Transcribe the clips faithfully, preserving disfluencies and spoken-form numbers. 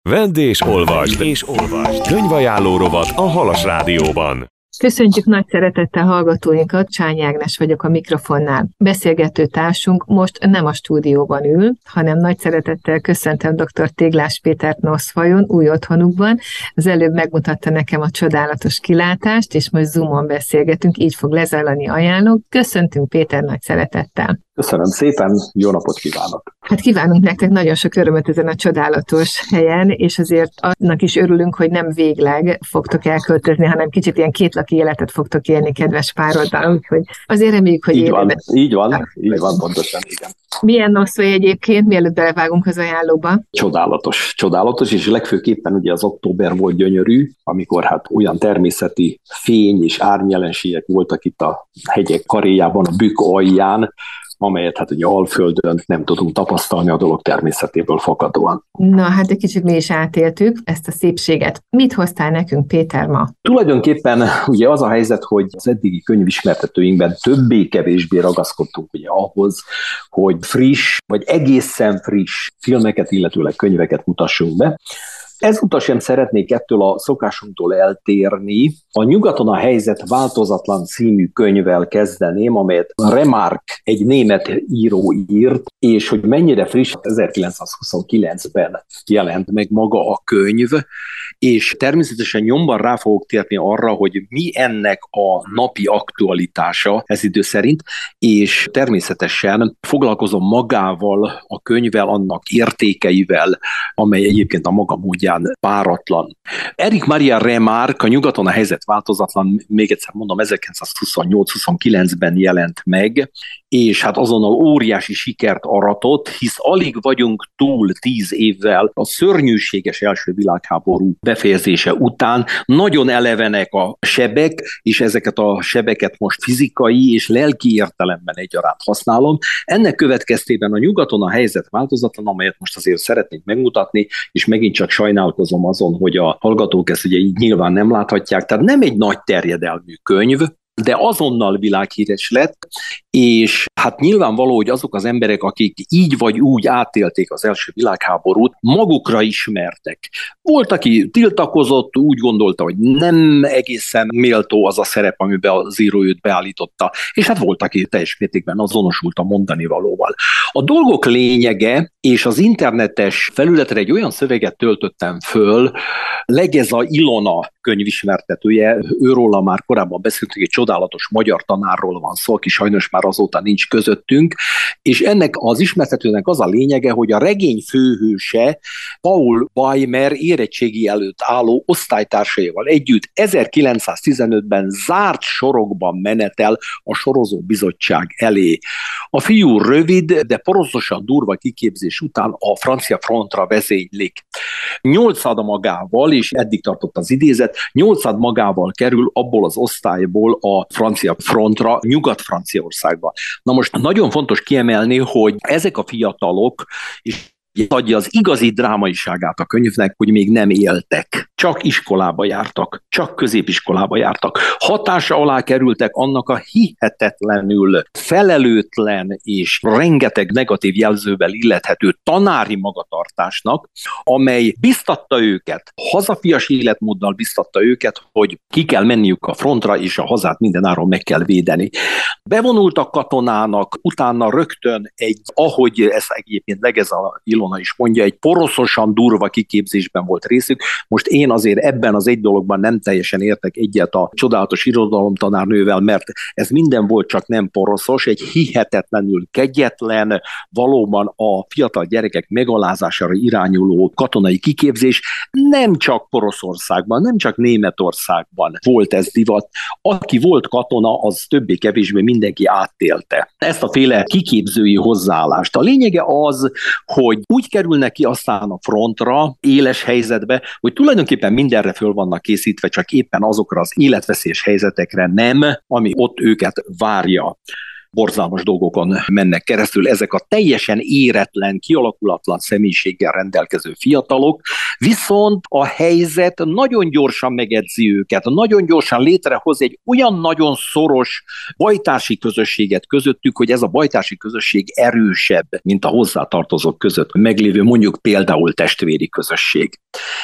Vedd és olvasd, és olvasd. Könyvajánló rovat a Halas Rádióban. Köszöntjük nagy szeretettel hallgatóinkat, Csányi Ágnes vagyok a mikrofonnál. Beszélgető társunk most nem a stúdióban ül, hanem nagy szeretettel köszöntöm dr. Téglás Pétert Noszfajon, új otthonukban. Az előbb megmutatta nekem a csodálatos kilátást, és most Zoomon beszélgetünk, így fog lezajlani, ajánlom. Köszöntünk Péter nagy szeretettel. Köszönöm szépen, jó napot kívánok! Hát kívánunk nektek nagyon sok örömöt ezen a csodálatos helyen, és azért annak is örülünk, hogy nem végleg fogtok elköltözni, hanem kicsit ilyen kétlaki életet fogtok élni kedves pároddal, úgyhogy azért reméljük, hogy így van, életet. így van, így van, pontosan, igen. Milyen Noszfaj egyébként, mielőtt belevágunk az ajánlóba? Csodálatos, csodálatos, és legfőképpen ugye az október volt gyönyörű, amikor hát olyan természeti fény és árnyelenségek voltak itt a hegyek karéjában, a Bükk alján, amelyet hát ugye Alföldön nem tudunk tapasztalni a dolog természetéből fakadóan. Na, hát egy kicsit mi is átéltük ezt a szépséget. Mit hoztál nekünk, Péter, ma? Tulajdonképpen ugye az a helyzet, hogy az eddigi könyvismertetőinkben többé-kevésbé ragaszkodtunk ugye ahhoz, hogy friss, vagy egészen friss filmeket, illetőleg könyveket mutassunk be. Ezúttal sem szeretnék ettől a szokásunktól eltérni. A Nyugaton a helyzet változatlan című könyvvel kezdeném, amelyet Remarque, egy német író írt, és hogy mennyire friss, ezerkilencszázhuszonkilencben jelent meg maga a könyv, és természetesen nyomban rá fogok térni arra, hogy mi ennek a napi aktualitása ez idő szerint, és természetesen foglalkozom magával a könyvvel, annak értékeivel, amely egyébként a maga módján páratlan. Éric Maria Remarque, a Nyugaton a helyzet változatlan, még egyszer mondom, ezerkilencszázhuszonnyolc-huszonkilencben jelent meg, és hát azonnal óriási sikert aratott, hisz alig vagyunk túl tíz évvel a szörnyűséges első világháború befejezése után. Nagyon elevenek a sebek, és ezeket a sebeket most fizikai és lelki értelemben egyaránt használom. Ennek következtében a Nyugaton a helyzet változatlan, amelyet most azért szeretnék megmutatni, és megint csak sajnálkozom azon, hogy a hallgatók ezt ugye így nyilván nem láthatják, tehát nem egy nagy terjedelmű könyv, de azonnal világhíres lett, és hát nyilvánvaló, hogy azok az emberek, akik így vagy úgy átélték az első világháborút, magukra ismertek. Volt, aki tiltakozott, úgy gondolta, hogy nem egészen méltó az a szerep, amiben az író őt beállította, és hát volt, aki teljes mértékben azonosult a mondani valóval. A dolgok lényege, és az internetes felületre egy olyan szöveget töltöttem föl, Legeza Ilona könyvismertetője, őróla már korábban beszéltünk, egy csodálatos magyar tanárról van szó, aki sajnos már azóta nincs közöttünk, és ennek az ismertetőnek az a lényege, hogy a regény főhőse Paul Weimer érettségi előtt álló osztálytársaival együtt ezerkilencszáztizenötben zárt sorokban menetel a sorozó bizottság elé. A fiú rövid, de poroszosan durva kiképzés után a francia frontra vezénylik. Nyolcad magával, és eddig tartott az idézet, nyolcad magával kerül abból az osztályból a francia frontra, Nyugat-Franciaországba. Na most nagyon fontos kiemelni, hogy ezek a fiatalok, és adja az igazi drámaiságát a könyvnek, hogy még nem éltek. Csak iskolába jártak, csak középiskolába jártak. Hatása alá kerültek annak a hihetetlenül felelőtlen és rengeteg negatív jelzővel illethető tanári magatartásnak, amely biztatta őket, hazafias életmóddal biztatta őket, hogy ki kell menniük a frontra, és a hazát mindenáron meg kell védeni. Bevonultak katonának, utána rögtön egy, ahogy ez egyébként Legeza Ilona is mondja, egy poroszosan durva kiképzésben volt részük. Most én azért ebben az egy dologban nem teljesen értek egyet a csodálatos irodalomtanárnővel, mert ez minden volt, csak nem poroszos, egy hihetetlenül kegyetlen, valóban a fiatal gyerekek megalázására irányuló katonai kiképzés. Nem csak Poroszországban, nem csak Németországban volt ez divat. Aki volt katona, az többé-kevésbé mindenki átélte ezt a féle kiképzői hozzáállást. A lényege az, hogy úgy kerülnek ki aztán a frontra, éles helyzetbe, hogy tulajdonképpen mindenre föl vannak készítve, csak éppen azokra az életveszélyes helyzetekre nem, ami ott őket várja. borzalmas dolgokon mennek keresztül ezek a teljesen éretlen, kialakulatlan személyiséggel rendelkező fiatalok, viszont a helyzet nagyon gyorsan megedzi őket, nagyon gyorsan létrehoz egy olyan nagyon szoros bajtársi közösséget közöttük, hogy ez a bajtársi közösség erősebb, mint a hozzátartozók között meglévő mondjuk például testvéri közösség.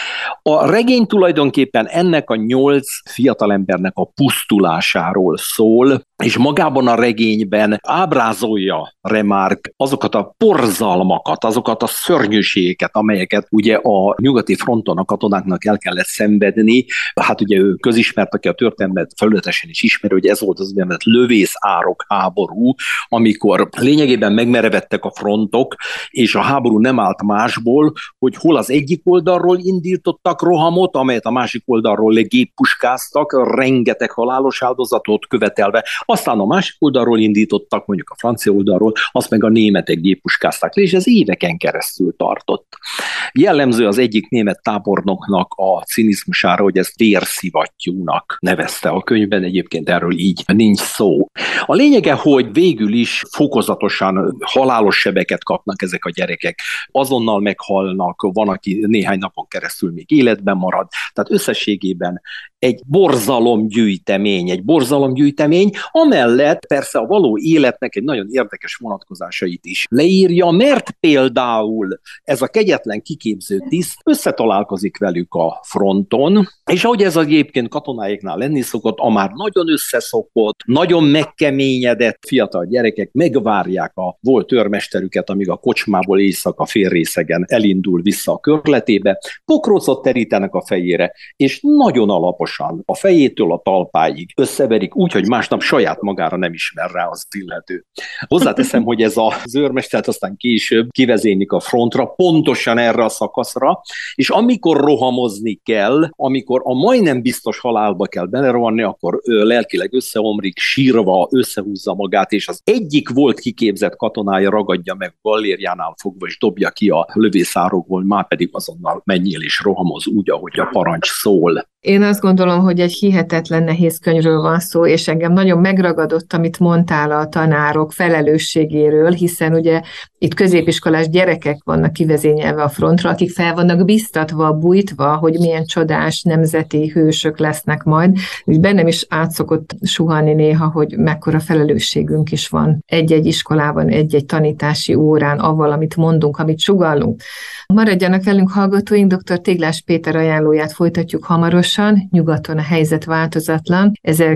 A regény tulajdonképpen ennek a nyolc fiatalembernek a pusztulásáról szól, és magában a regényben ábrázolja Remarque azokat a borzalmakat, azokat a szörnyűségeket, amelyeket ugye a nyugati fronton a katonáknak el kellett szenvedni. Hát ugye ő közismert, aki a történelmet felületesen is ismeri, hogy ez volt az úgynevezett lövészárok háború, amikor lényegében megmerevedtek a frontok, és a háború nem állt másból, hogy hol az egyik oldalról indítottak rohamot, amelyet a másik oldalról legéppuskáztak, rengeteg halálos áldozatot követelve, aztán a másik oldalról indítottak, mondjuk a francia oldalról, azt meg a németek géppuskázták le, és ez éveken keresztül tartott. Jellemző az egyik német tábornoknak a cinizmusára, hogy ezt vérszivattyúnak nevezte a könyvben, egyébként erről így nincs szó. A lényege, hogy végül is fokozatosan halálos sebeket kapnak ezek a gyerekek, azonnal meghalnak, van, aki néhány napon keresztül még életben marad, tehát összességében egy borzalomgyűjtemény, egy borzalomgyűjtemény, amellett persze a való életnek egy nagyon érdekes vonatkozásait is leírja, mert például ez a kegyetlen kiképző tiszt összetalálkozik velük a fronton, és ahogy ez egyébként katonáiknál lenni szokott, a már nagyon összeszokott, nagyon megkeményedett fiatal gyerekek megvárják a volt őrmesterüket, amíg a kocsmából éjszaka félrészegen elindul vissza a körletébe, pokrócot terítenek a fejére, és nagyon alaposan a fejétől a talpáig összeverik úgy, hogy másnap saját magára nem ismer rá az illető. Hozzáteszem, hogy ez az őrmestert aztán később kivezénylik a frontra, pontosan erre a szakaszra, és amikor rohamozni kell, amikor a majdnem biztos halálba kell belerohanni, akkor ő lelkileg összeomlik, sírva összehúzza magát, és az egyik volt kiképzett katonája ragadja meg gallérjánál fogva, és dobja ki a lövészárokból, már pedig azonnal menjél és rohamoz úgy, ahogy a parancs szól. Én azt gondolom, hogy egy hihetetlen nehéz könyvről van szó, és engem nagyon megragadott, amit mondtál a tanárok felelősségéről, hiszen ugye itt középiskolás gyerekek vannak kivezényelve a frontra, akik fel vannak biztatva, bújtva, hogy milyen csodás nemzeti hősök lesznek majd. És bennem is átszokott suhanni néha, hogy mekkora felelősségünk is van egy-egy iskolában, egy-egy tanítási órán, avval, amit mondunk, amit sugallunk. Maradjanak velünk hallgatóink, dr. Téglás Péter ajánlóját folytatjuk hamarosan. Nyugaton a helyzet változatlan,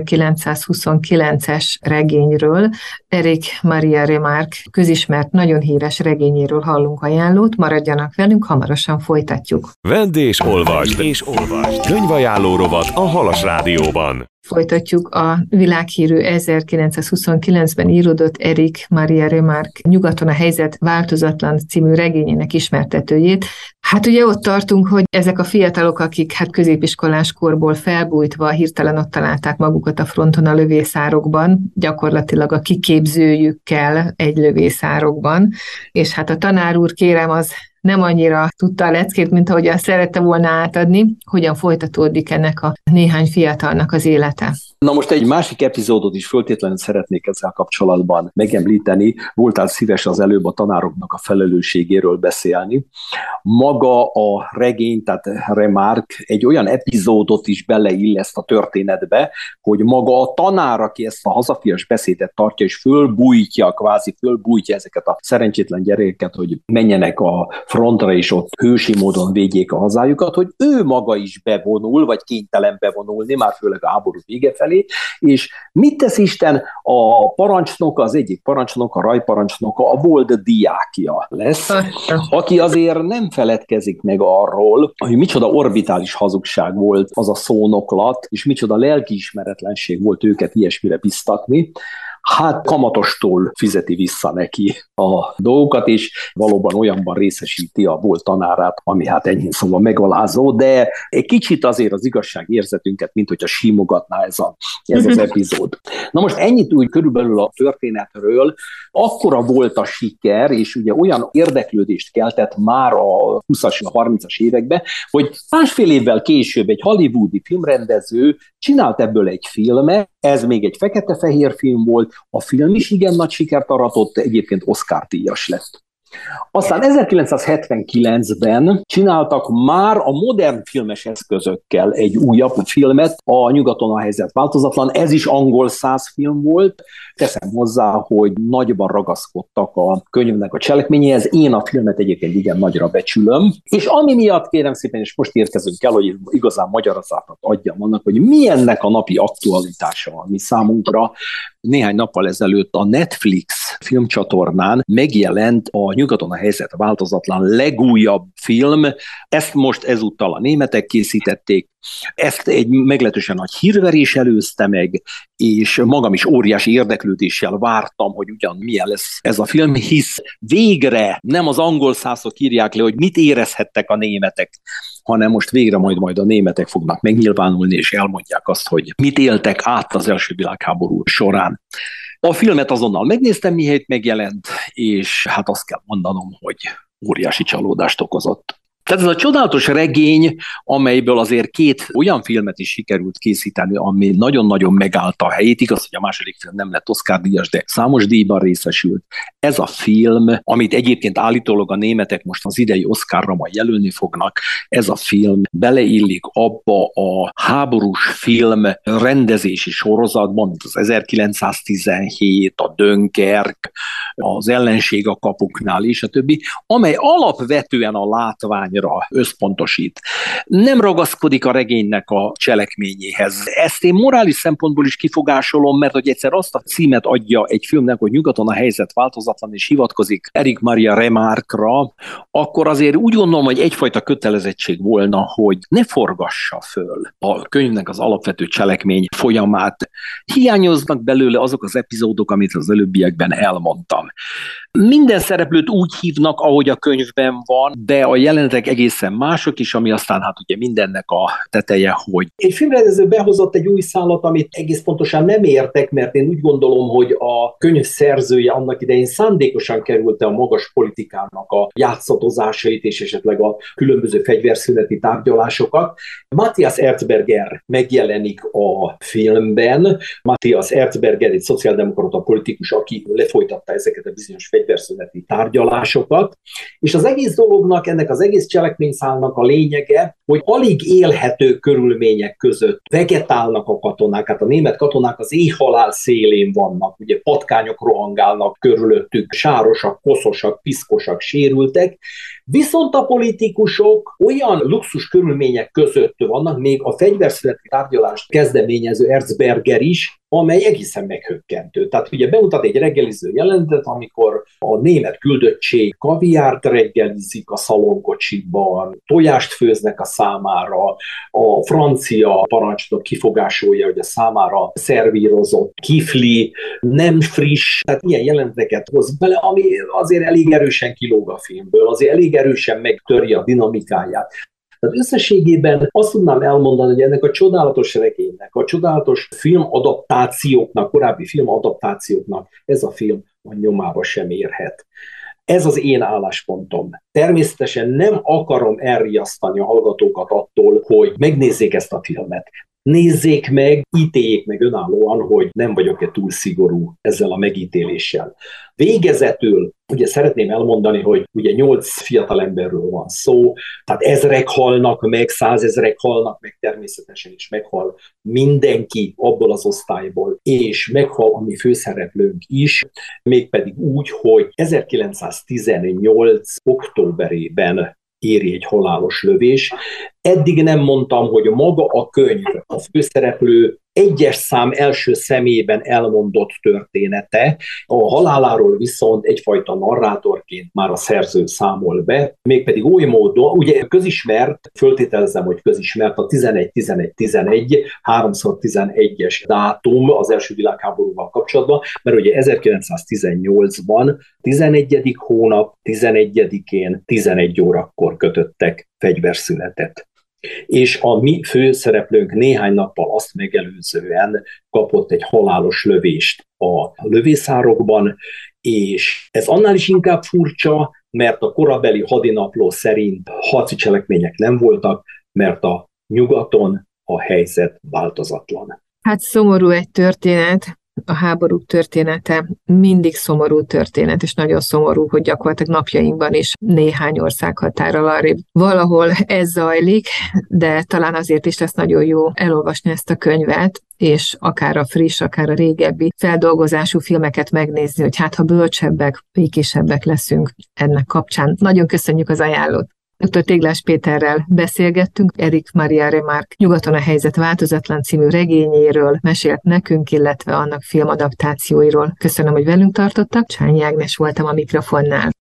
ezerkilencszázhuszonkilences regényről, Éric Maria Remarque közismert, nagyon híres regényéről hallunk ajánlót, maradjanak velünk, hamarosan folytatjuk. Vedd és olvasd, és olvasd. Könyvajánló rovat a Halas Rádióban. Folytatjuk a világhírű ezerkilencszázhuszonkilencben íródott Éric Maria Remarque Nyugaton a helyzet változatlan című regényének ismertetőjét. Hát ugye ott tartunk, hogy ezek a fiatalok, akik hát középiskolás korból felbújtva hirtelen ott találták magukat a fronton a lövészárokban, gyakorlatilag a kiképzőjükkel egy lövészárokban, és hát a tanár úr, kérem, az nem annyira tudta a leckét, mint ahogyan szerette volna átadni, hogyan folytatódik ennek a néhány fiatalnak az élete. Na most egy másik epizódot is föltétlenül szeretnék ezzel kapcsolatban megemlíteni. Voltál szíves az előbb a tanároknak a felelősségéről beszélni. Maga a regény, tehát Remarque egy olyan epizódot is beleilleszt a történetbe, hogy maga a tanár, aki ezt a hazafias beszédet tartja, és fölbújtja, kvázi fölbújtja ezeket a szerencsétlen gyerekeket, hogy menjenek a frontra, és ott hősi módon védjék a hazájukat, hogy ő maga is bevonul, vagy kénytelen bevonulni, már főleg a háború vége felé, és mit tesz Isten? A parancsnoka, az egyik parancsnok, a rajparancsnoka, a volt diákja lesz, aki azért nem feledkezik meg arról, hogy micsoda orbitális hazugság volt az a szónoklat, és micsoda lelkiismeretlenség volt őket ilyesmire biztatni. Hát kamatostól fizeti vissza neki a dolgokat, és valóban olyanban részesíti a volt tanárát, ami hát ennyi szóval megalázó, de egy kicsit azért az igazságérzetünket, mint hogyha simogatná ez, a, ez az epizód. Na most ennyit úgy körülbelül a történetről, akkora volt a siker, és ugye olyan érdeklődést keltett már a huszas, a harmincas években, hogy másfél évvel később egy hollywoodi filmrendező csinált ebből egy filmet, ez még egy fekete-fehér film volt, A film is igen nagy sikert aratott, egyébként Oscar-díjas lett. Aztán ezerkilencszázhetvenkilencben csináltak már a modern filmes eszközökkel egy újabb filmet, a Nyugaton a helyzet változatlan, ez is angol száz film volt. Teszem hozzá, hogy nagyban ragaszkodtak a könyvnek a cselekményéhez, én a filmet egyébként igen nagyra becsülöm, és ami miatt kérem szépen, és most érkezünk el, hogy igazán magyarázatot adjam annak, hogy mi ennek a napi aktualitása, ami számunkra néhány nappal ezelőtt a Netflix filmcsatornán megjelent a Nyugaton a helyzet változatlan legújabb film. Ezt most ezúttal a németek készítették. Ezt egy meglehetősen nagy hírverés előzte meg, és magam is óriási érdeklődéssel vártam, hogy ugyan milyen lesz ez a film, hisz végre nem az angol szászok írják le, hogy mit érezhettek a németek, hanem most végre majd majd a németek fognak megnyilvánulni, és elmondják azt, hogy mit éltek át az első világháború során. A filmet azonnal megnéztem, mihelyt megjelent, és hát azt kell mondanom, hogy óriási csalódást okozott. Tehát ez a csodálatos regény, amelyből azért két olyan filmet is sikerült készíteni, ami nagyon-nagyon megállta a helyét. Igaz, hogy a második film nem lett Oscar-díjas, de számos díjban részesült. Ez a film, amit egyébként állítólag a németek most az idei Oscarra majd jelölni fognak, ez a film beleillik abba a háborús film rendezési sorozatban, mint az ezerkilencszáztizenhét, a Dönkerk, az Ellenség a kapuknál és a többi, amely alapvetően a látvány összpontosít. Nem ragaszkodik a regénynek a cselekményéhez. Ezt én morális szempontból is kifogásolom, mert hogy egyszer azt a címet adja egy filmnek, hogy Nyugaton a helyzet változatlan, és hivatkozik Erich Maria Remarque-ra, akkor azért úgy gondolom, hogy egyfajta kötelezettség volna, hogy ne forgassa föl a könyvnek az alapvető cselekmény folyamát. Hiányoznak belőle azok az epizódok, amit az előbbiekben elmondtam. Minden szereplőt úgy hívnak, ahogy a könyvben van, de a jelenetek egészen mások is, ami aztán hát ugye mindennek a teteje, hogy egy filmrendező behozott egy új szálat, amit egész pontosan nem értek, mert én úgy gondolom, hogy a könyv szerzője annak idején szándékosan kerülte a magas politikának a játszatozásait és esetleg a különböző fegyverszüneti tárgyalásokat. Matthias Erzberger megjelenik a filmben. Matthias Erzberger egy szociáldemokrata politikus, aki lefolytatta ezeket a bizonyos fegyverszüneti tárgyalásokat, és az egész dolognak, ennek az egész cselekményszálnak a lényege, hogy alig élhető körülmények között vegetálnak a katonák, hát a német katonák az éhhalál szélén vannak, ugye patkányok rohangálnak körülöttük, sárosak, koszosak, piszkosak, sérültek, viszont a politikusok olyan luxus körülmények között vannak, még a fegyverszüneti tárgyalást kezdeményező Erzberger is, amely egészen meghökkentő. Tehát ugye bemutat egy reggeliző jelenetet, amikor a német küldöttség kaviárt reggelizik a szalonkocsiban, tojást főznek a számára, a francia parancsnok kifogásolja, hogy a számára szervírozott kifli, nem friss, tehát ilyen jeleneteket hoz bele, ami azért elég erősen kilóg a filmből, azért elég erősen megtöri a dinamikáját. Tehát összességében azt tudnám elmondani, hogy ennek a csodálatos regénynek, a csodálatos filmadaptációknak, korábbi filmadaptációknak ez a film a nyomába sem érhet. Ez az én álláspontom. Természetesen nem akarom elriasztani a hallgatókat attól, hogy megnézzék ezt a filmet. Nézzék meg, ítéljék meg önállóan, hogy nem vagyok-e túl szigorú ezzel a megítéléssel. Végezetül ugye szeretném elmondani, hogy ugye nyolc fiatal emberről van szó, tehát ezrek halnak meg, százezrek halnak meg, természetesen is meghal mindenki abból az osztályból, és meghal a mi főszereplőnk is, mégpedig úgy, hogy ezerkilencszáztizennyolc októberében éri egy halálos lövés. Eddig nem mondtam, hogy maga a könyv, a főszereplő egyes szám első szemében elmondott története, a haláláról viszont egyfajta narrátorként már a szerző számol be, mégpedig oly módon, ugye közismert, föltételezem, hogy közismert a tizenegy tizenegy tizenegy, háromszor tizenegyes dátum az első világháborúval kapcsolatban, mert ugye ezerkilencszáztizennyolcban tizenegyedik hónap tizenegyedikén tizenegy órakor kötöttek fegyverszünetet. És a mi főszereplőnk néhány nappal azt megelőzően kapott egy halálos lövést a lövészárokban, és ez annál is inkább furcsa, mert a korabeli hadinapló szerint harci cselekmények nem voltak, mert a nyugaton a helyzet változatlan. Hát szomorú egy történet, a háborúk története mindig szomorú történet, és nagyon szomorú, hogy gyakorlatilag napjainkban is néhány ország határral arrébb valahol ez zajlik, de talán azért is lesz nagyon jó elolvasni ezt a könyvet, és akár a friss, akár a régebbi feldolgozású filmeket megnézni, hogy hát ha bölcsebbek, békésebbek leszünk ennek kapcsán. Nagyon köszönjük az ajánlót. doktor Téglás Péterrel beszélgettünk, Éric Maria Remarque Nyugaton a helyzet változatlan című regényéről mesélt nekünk, illetve annak filmadaptációiról. Köszönöm, hogy velünk tartottak. Csányi Ágnes voltam a mikrofonnál.